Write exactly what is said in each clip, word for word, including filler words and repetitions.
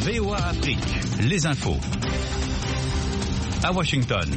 V O A Afrique, les infos. À Washington.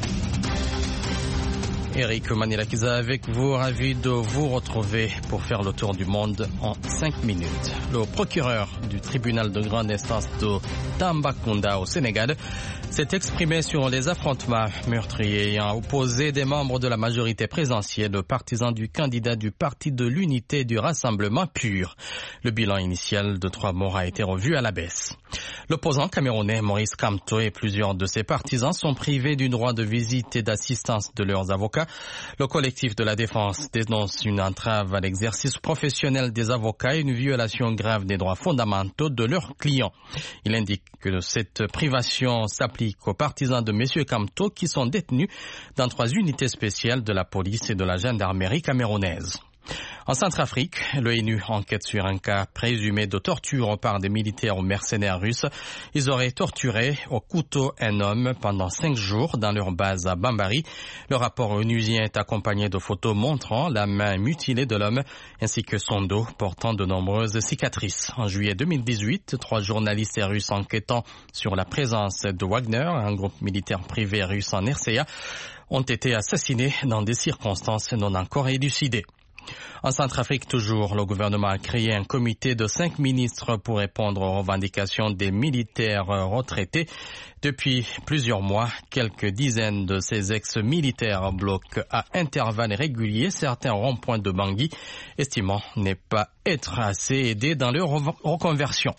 Eric Manilakiza avec vous, ravi de vous retrouver pour faire le tour du monde en cinq minutes. Le procureur du tribunal de grande instance de Tambacounda au Sénégal s'est exprimé sur les affrontements meurtriers ayant opposé des membres de la majorité présidentielle aux partisans du candidat du Parti de l'Unité du Rassemblement Pur. Le bilan initial de trois morts a été revu à la baisse. L'opposant camerounais Maurice Kamto et plusieurs de ses partisans sont privés du droit de visite et d'assistance de leurs avocats. Le collectif de la défense dénonce une entrave à l'exercice professionnel des avocats et une violation grave des droits fondamentaux de leurs clients. Il indique que cette privation s'applique aux partisans de M. Kamto qui sont détenus dans trois unités spéciales de la police et de la gendarmerie camerounaise. En Centrafrique, l'ONU enquête sur un cas présumé de torture par des militaires ou mercenaires russes. Ils auraient torturé au couteau un homme pendant cinq jours dans leur base à Bambari. Le rapport onusien est accompagné de photos montrant la main mutilée de l'homme ainsi que son dos portant de nombreuses cicatrices. En juillet deux mille dix-huit, trois journalistes russes enquêtant sur la présence de Wagner, un groupe militaire privé russe en R C A, ont été assassinés dans des circonstances non encore élucidées. En Centrafrique toujours, le gouvernement a créé un comité de cinq ministres pour répondre aux revendications des militaires retraités. Depuis plusieurs mois, quelques dizaines de ces ex-militaires bloquent à intervalles réguliers certains ronds-points de Bangui, estimant ne pas être assez aidés dans leur reconversion.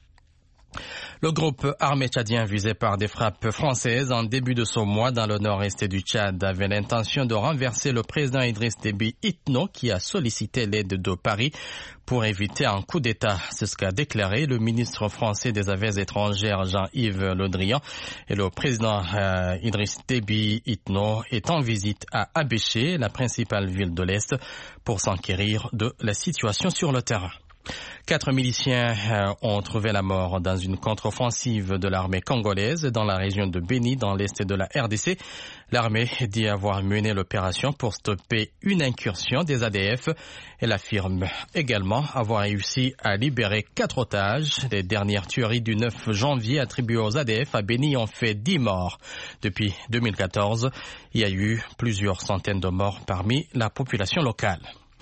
Le groupe armé tchadien visé par des frappes françaises en début de ce mois dans le nord-est du Tchad avait l'intention de renverser le président Idriss Déby Itno qui a sollicité l'aide de Paris pour éviter un coup d'État. C'est ce qu'a déclaré le ministre français des Affaires étrangères Jean-Yves Le Drian. Et le président euh, Idriss Déby Itno est en visite à Abéché, la principale ville de l'Est, pour s'enquérir de la situation sur le terrain. Quatre miliciens euh, ont trouvé la mort dans une contre-offensive de l'armée congolaise dans la région de Béni, dans l'est de la R D C. L'armée dit avoir mené l'opération pour stopper une incursion des A D F. Elle affirme également avoir réussi à libérer quatre otages. Les dernières tueries du neuf janvier attribuées aux A D F à Béni ont fait dix morts. Depuis deux mille quatorze, il y a eu plusieurs centaines de morts parmi la population locale.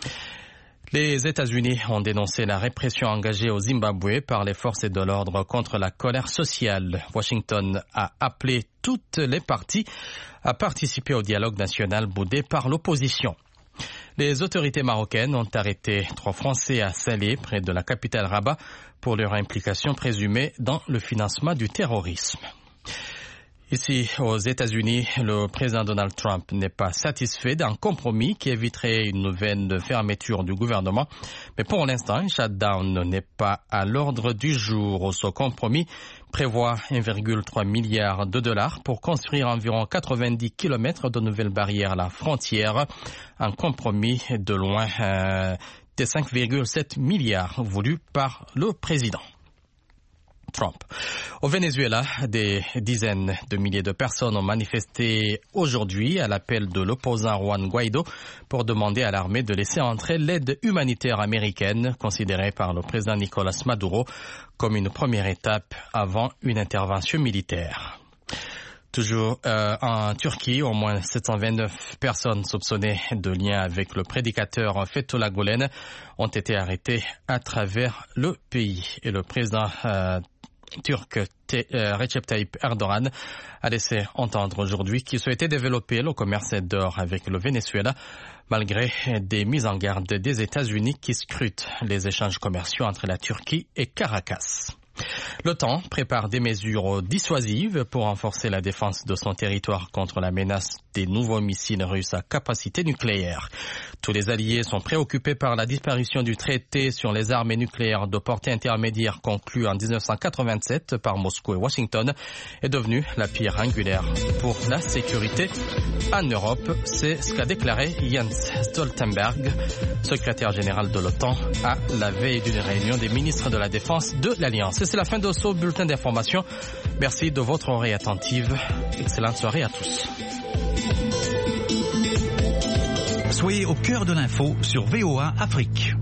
Les États-Unis ont dénoncé la répression engagée au Zimbabwe par les forces de l'ordre contre la colère sociale. Washington a appelé toutes les parties à participer au dialogue national boudé par l'opposition. Les autorités marocaines ont arrêté trois Français à Salé, près de la capitale Rabat, pour leur implication présumée dans le financement du terrorisme. Ici, aux États-Unis, le président Donald Trump n'est pas satisfait d'un compromis qui éviterait une nouvelle fermeture du gouvernement. Mais pour l'instant, un shutdown n'est pas à l'ordre du jour. Ce compromis prévoit un virgule trois milliard de dollars pour construire environ quatre-vingt-dix kilomètres de nouvelles barrières à la frontière. Un compromis de loin euh, des cinq virgule sept milliards voulus par le président Trump. Au Venezuela, des dizaines de milliers de personnes ont manifesté aujourd'hui à l'appel de l'opposant Juan Guaido pour demander à l'armée de laisser entrer l'aide humanitaire américaine, considérée par le président Nicolás Maduro comme une première étape avant une intervention militaire. Toujours euh, en Turquie, au moins sept cent vingt-neuf personnes soupçonnées de lien avec le prédicateur Fethullah Gülen ont été arrêtées à travers le pays. Et le président euh, turc euh, Recep Tayyip Erdogan a laissé entendre aujourd'hui qu'il souhaitait développer le commerce d'or avec le Venezuela, malgré des mises en garde des États-Unis qui scrutent les échanges commerciaux entre la Turquie et Caracas. L'OTAN prépare des mesures dissuasives pour renforcer la défense de son territoire contre la menace des nouveaux missiles russes à capacité nucléaire. Tous les alliés sont préoccupés par la disparition du traité sur les armes nucléaires de portée intermédiaire conclu en dix-neuf cent quatre-vingt-sept par Moscou et Washington est devenu la pierre angulaire pour la sécurité en Europe. C'est ce qu'a déclaré Jens Stoltenberg, secrétaire général de l'OTAN, à la veille d'une réunion des ministres de la Défense de l'Alliance. C'est la fin de ce bulletin d'information. Merci de votre oreille attentive. Excellente soirée à tous. Soyez au cœur de l'info sur V O A Afrique.